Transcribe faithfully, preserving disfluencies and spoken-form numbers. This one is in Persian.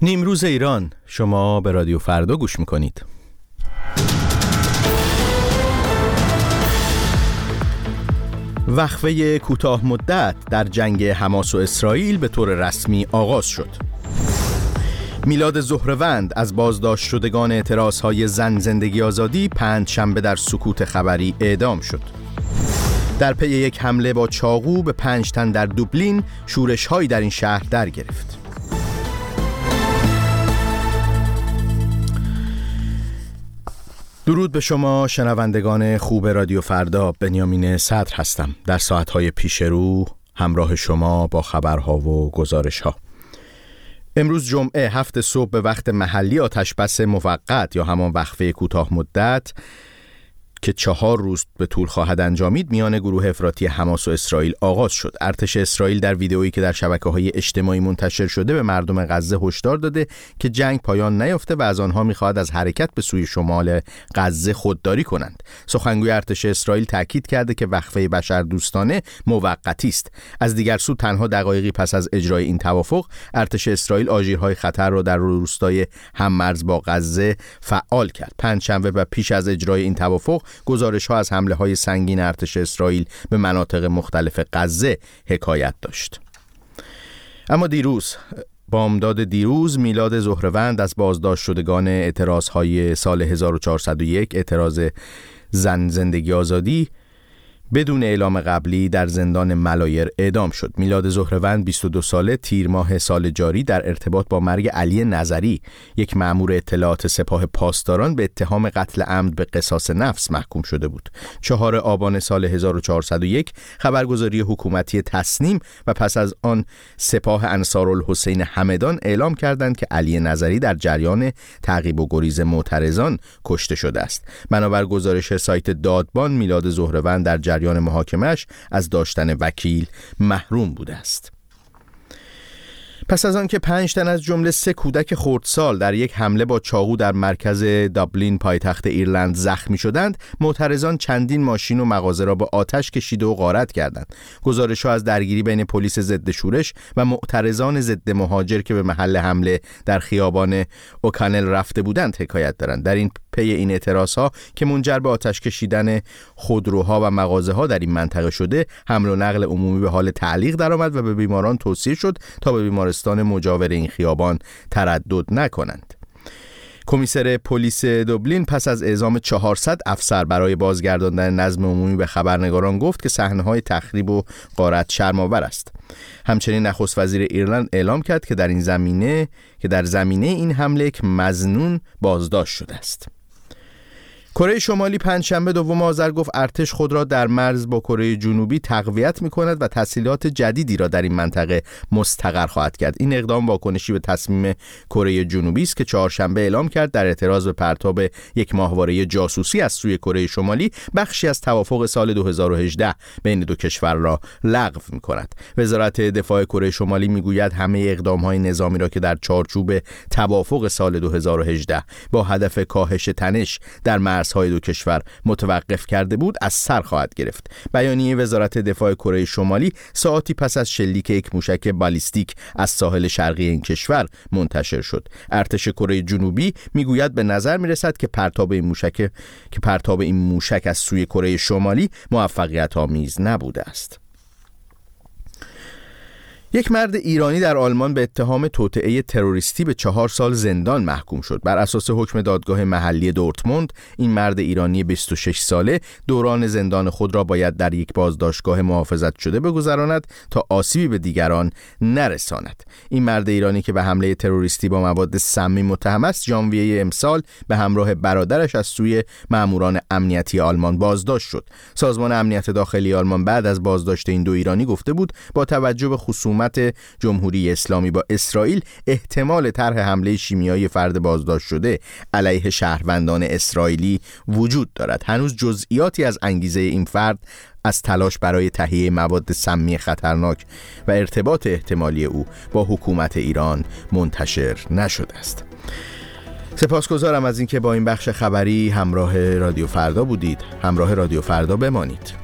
نیمروز ایران، شما به رادیو فردا گوش میکنید. وقفه کوتاه مدت در جنگ حماس و اسرائیل به طور رسمی آغاز شد. میلاد زهره‌وند از بازداشت شدگان اعتراضهای زن زندگی آزادی پنجشنبه در سکوت خبری اعدام شد. در پی یک حمله با چاقو به پنج تن در دوبلین، شورش‌هایی در این شهر در گرفت. درود به شما شنوندگان خوب رادیو فردا، بنیامین صدر هستم. در ساعتهای پیش رو همراه شما با خبرها و گزارش‌ها. امروز جمعه هفت صبح به وقت محلی آتش‌بس موقت یا همان وقفه کوتاه مدت که چهار روز به طول خواهد انجامید میان گروه افراطی حماس و اسرائیل آغاز شد. ارتش اسرائیل در ویدئویی که در شبکه‌های اجتماعی منتشر شده به مردم غزه هشدار داده که جنگ پایان نیافته و از آنها می‌خواهد از حرکت به سوی شمال غزه خودداری کنند. سخنگوی ارتش اسرائیل تاکید کرده که وقفه بشردوستانه موقتی است. از دیگر سو تنها دقایقی پس از اجرای این توافق، ارتش اسرائیل آژیرهای خطر را در روستای هممرز با غزه فعال کرد. پنجشنبه و پیش از اجرای این توافق، گزارش‌ها از حمله‌های سنگین ارتش اسرائیل به مناطق مختلف غزه حکایت داشت. اما دیروز، بامداد دیروز، میلاد زهره‌وند از بازداشت شدگان اعتراض‌های سال هزار و چهارصد و یک، اعتراض زن زندگی آزادی، بدون اعلام قبلی در زندان ملایر اعدام شد. میلاد زهره‌وند بیست و دو ساله تیر ماه سال جاری در ارتباط با مرگ علی نظری، یک مأمور اطلاعات سپاه پاسداران، به اتهام قتل عمد به قصاص نفس محکوم شده بود. چهارم آبان سال هزار و چهارصد و یک خبرگزاری حکومتی تصنیم و پس از آن سپاه انصارالحسین همدان اعلام کردند که علی نظری در جریان تعقیب و گریز معترضان کشته شده است. بنابر گزارش سایت دادبان، میلاد زهره‌وند در جریان محاکمه‌اش از داشتن وکیل محروم بوده است. پس از آن که پنج تن از جمله سه کودک خردسال در یک حمله با چاقو در مرکز دابلین پایتخت ایرلند زخمی شدند، معترضان چندین ماشین و مغازه را به آتش کشیده و غارت کردند. گزارش‌ها از درگیری بین پلیس ضد شورش و معترضان ضد مهاجر که به محل حمله در خیابان اوکانل رفته بودند حکایت دارند. در این پی این اعتراضها که منجر به آتش کشیدن خودروها و مغازه‌ها در این منطقه شده، حمل و نقل عمومی به حال تعلیق درآمد و به بیماران توصیه شد تا به بیمارستان مجاور این خیابان تردد نکنند. کمیسر پلیس دوبلین پس از اعزام چهارصد افسر برای بازگرداندن نظم عمومی به خبرنگاران گفت که صحنه‌های تخریب و غارت شرم‌آور است. همچنین نخست وزیر ایرلند اعلام کرد که در این زمینه که در زمینه این حمله یک مظنون بازداشت شده است. کره شمالی پنجشنبه دوم آذر گفت ارتش خود را در مرز با کره جنوبی تقویت می‌کند و تسهیلات جدیدی را در این منطقه مستقر خواهد کرد. این اقدام واکنشی به تصمیم کره جنوبی است که چهارشنبه اعلام کرد در اعتراض به پرتاب یک ماهواره جاسوسی از سوی کره شمالی بخشی از توافق سال دو هزار و هجده بین دو کشور را لغو می‌کند. وزارت دفاع کره شمالی می‌گوید همه اقدام‌های نظامی را که در چارچوب توافق سال دو هزار و هجده با هدف کاهش تنش در مرزهای دو کشور متوقف کرده بود از سر خواهد گرفت. بیانیه وزارت دفاع کره شمالی ساعتی پس از شلیک یک موشک بالیستیک از ساحل شرقی این کشور منتشر شد. ارتش کره جنوبی میگوید به نظر میرسد که پرتاب این موشک که پرتاب این موشک از سوی کره شمالی موفقیت آمیز نبوده است. یک مرد ایرانی در آلمان به اتهام توطئه تروریستی به چهار سال زندان محکوم شد. بر اساس حکم دادگاه محلی دورتموند، این مرد ایرانی بیست و شش ساله دوران زندان خود را باید در یک بازداشتگاه محافظت شده بگذراند تا آسیبی به دیگران نرساند. این مرد ایرانی که به حمله تروریستی با مواد سمی متهم است، ژانویه امسال به همراه برادرش از سوی ماموران امنیتی آلمان بازداشت شد. سازمان امنیت داخلی آلمان بعد از بازداشت این دو ایرانی گفته بود با توجه به خصومت جمهوری اسلامی با اسرائیل، احتمال طرح حمله شیمیایی فرد بازداشت شده علیه شهروندان اسرائیلی وجود دارد. هنوز جزئیاتی از انگیزه این فرد از تلاش برای تهیه مواد سمی خطرناک و ارتباط احتمالی او با حکومت ایران منتشر نشده است. سپاسگزارم از اینکه با این بخش خبری همراه رادیو فردا بودید. همراه رادیو فردا بمانید.